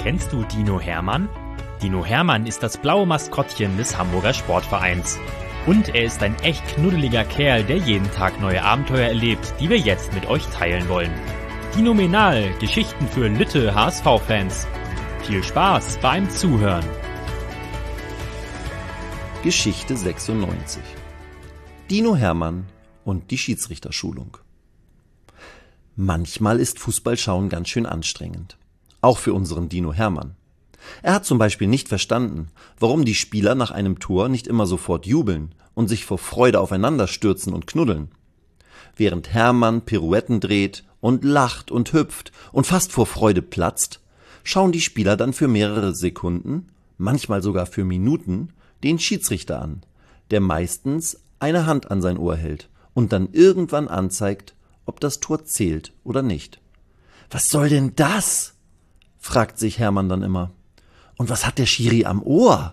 Kennst du Dino Hermann? Dino Hermann ist das blaue Maskottchen des Hamburger Sportvereins. Und er ist ein echt knuddeliger Kerl, der jeden Tag neue Abenteuer erlebt, die wir jetzt mit euch teilen wollen. Dinomenal, Geschichten für Lütte HSV-Fans. Viel Spaß beim Zuhören. Geschichte 96. Dino Hermann und die Schiedsrichterschulung. Manchmal ist Fußballschauen ganz schön anstrengend. Auch für unseren Dino Hermann. Er hat zum Beispiel nicht verstanden, warum die Spieler nach einem Tor nicht immer sofort jubeln und sich vor Freude aufeinander stürzen und knuddeln. Während Hermann Pirouetten dreht und lacht und hüpft und fast vor Freude platzt, schauen die Spieler dann für mehrere Sekunden, manchmal sogar für Minuten, den Schiedsrichter an, der meistens eine Hand an sein Ohr hält und dann irgendwann anzeigt, ob das Tor zählt oder nicht. »Was soll denn das?« fragt sich Hermann dann immer. »Und was hat der Schiri am Ohr?«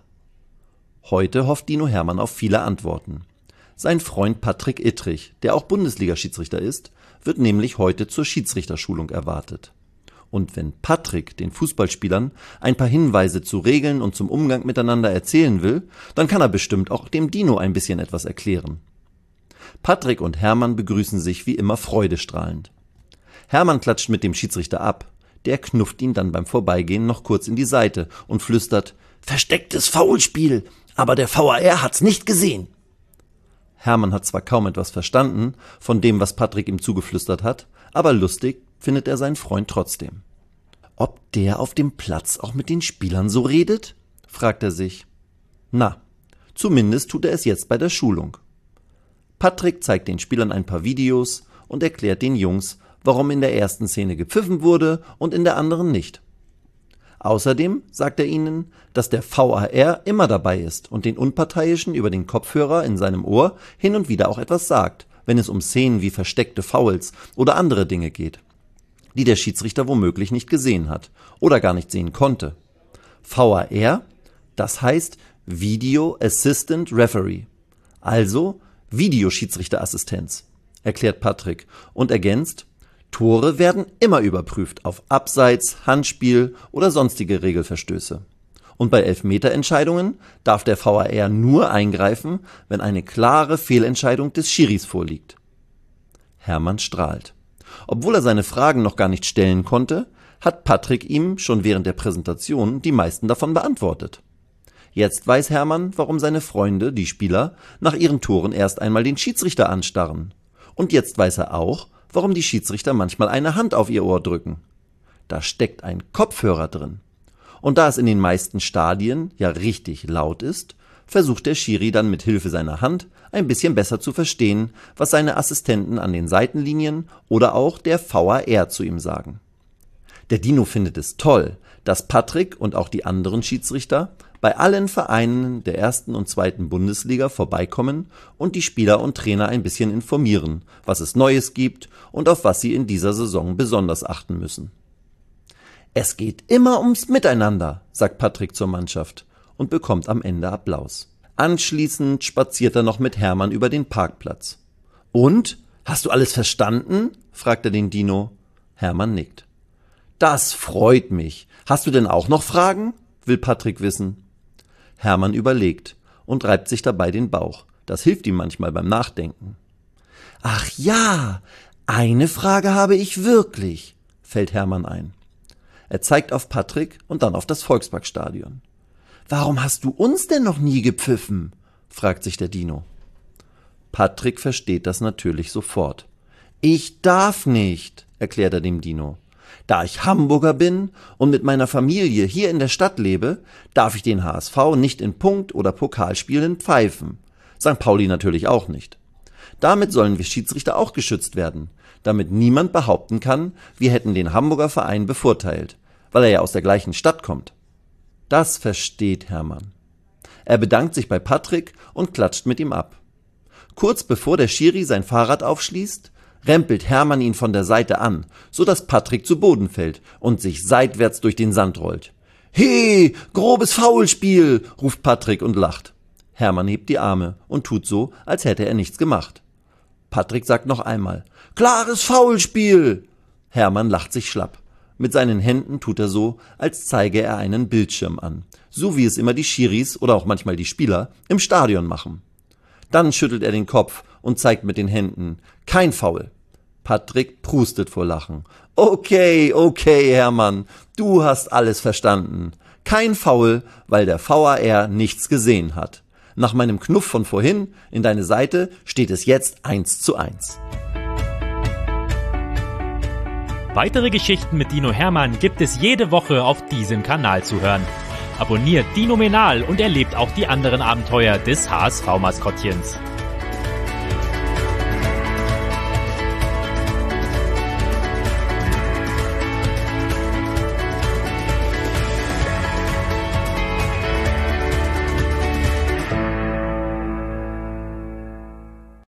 Heute hofft Dino Hermann auf viele Antworten. Sein Freund Patrick Ittrich, der auch Bundesliga-Schiedsrichter ist, wird nämlich heute zur Schiedsrichterschulung erwartet. Und wenn Patrick den Fußballspielern ein paar Hinweise zu Regeln und zum Umgang miteinander erzählen will, dann kann er bestimmt auch dem Dino ein bisschen etwas erklären. Patrick und Hermann begrüßen sich wie immer freudestrahlend. Hermann klatscht mit dem Schiedsrichter ab. Der knufft ihn dann beim Vorbeigehen noch kurz in die Seite und flüstert: »Verstecktes Foulspiel, aber der VAR hat's nicht gesehen.« Hermann hat zwar kaum etwas verstanden von dem, was Patrick ihm zugeflüstert hat, aber lustig findet er seinen Freund trotzdem. Ob der auf dem Platz auch mit den Spielern so redet? Fragt er sich. Na, zumindest tut er es jetzt bei der Schulung. Patrick zeigt den Spielern ein paar Videos und erklärt den Jungs, warum in der ersten Szene gepfiffen wurde und in der anderen nicht. Außerdem sagt er ihnen, dass der VAR immer dabei ist und den Unparteiischen über den Kopfhörer in seinem Ohr hin und wieder auch etwas sagt, wenn es um Szenen wie versteckte Fouls oder andere Dinge geht, die der Schiedsrichter womöglich nicht gesehen hat oder gar nicht sehen konnte. VAR, das heißt Video Assistant Referee, also Videoschiedsrichterassistenz, erklärt Patrick und ergänzt: Tore werden immer überprüft auf Abseits, Handspiel oder sonstige Regelverstöße. Und bei Elfmeterentscheidungen darf der VAR nur eingreifen, wenn eine klare Fehlentscheidung des Schiris vorliegt. Hermann strahlt. Obwohl er seine Fragen noch gar nicht stellen konnte, hat Patrick ihm schon während der Präsentation die meisten davon beantwortet. Jetzt weiß Hermann, warum seine Freunde, die Spieler, nach ihren Toren erst einmal den Schiedsrichter anstarren. Und jetzt weiß er auch, warum die Schiedsrichter manchmal eine Hand auf ihr Ohr drücken. Da steckt ein Kopfhörer drin. Und da es in den meisten Stadien ja richtig laut ist, versucht der Schiri dann mit Hilfe seiner Hand ein bisschen besser zu verstehen, was seine Assistenten an den Seitenlinien oder auch der VAR zu ihm sagen. Der Dino findet es toll, dass Patrick und auch die anderen Schiedsrichter bei allen Vereinen der 1. und 2. Bundesliga vorbeikommen und die Spieler und Trainer ein bisschen informieren, was es Neues gibt und auf was sie in dieser Saison besonders achten müssen. »Es geht immer ums Miteinander«, sagt Patrick zur Mannschaft und bekommt am Ende Applaus. Anschließend spaziert er noch mit Hermann über den Parkplatz. »Und? Hast du alles verstanden?« fragt er den Dino. Hermann nickt. »Das freut mich. Hast du denn auch noch Fragen?« will Patrick wissen. Hermann überlegt und reibt sich dabei den Bauch. Das hilft ihm manchmal beim Nachdenken. »Ach ja, eine Frage habe ich wirklich«, fällt Hermann ein. Er zeigt auf Patrick und dann auf das Volksparkstadion. »Warum hast du uns denn noch nie gepfiffen?« fragt sich der Dino. Patrick versteht das natürlich sofort. »Ich darf nicht«, erklärt er dem Dino. »Da ich Hamburger bin und mit meiner Familie hier in der Stadt lebe, darf ich den HSV nicht in Punkt- oder Pokalspielen pfeifen. St. Pauli natürlich auch nicht. Damit sollen wir Schiedsrichter auch geschützt werden, damit niemand behaupten kann, wir hätten den Hamburger Verein bevorteilt, weil er ja aus der gleichen Stadt kommt.« Das versteht Hermann. Er bedankt sich bei Patrick und klatscht mit ihm ab. Kurz bevor der Schiri sein Fahrrad aufschließt, rempelt Hermann ihn von der Seite an, so dass Patrick zu Boden fällt und sich seitwärts durch den Sand rollt. »He, grobes Foulspiel«, ruft Patrick und lacht. Hermann hebt die Arme und tut so, als hätte er nichts gemacht. Patrick sagt noch einmal: »Klares Foulspiel!« Hermann lacht sich schlapp. Mit seinen Händen tut er so, als zeige er einen Bildschirm an, so wie es immer die Schiris oder auch manchmal die Spieler im Stadion machen. Dann schüttelt er den Kopf und zeigt mit den Händen: Kein Foul. Patrick prustet vor Lachen. Okay, Hermann, du hast alles verstanden. Kein Foul, weil der VAR nichts gesehen hat. Nach meinem Knuff von vorhin in deine Seite steht es jetzt 1:1. Weitere Geschichten mit Dino Hermann gibt es jede Woche auf diesem Kanal zu hören. Abonniert Dinomenal und erlebt auch die anderen Abenteuer des HSV-Maskottchens.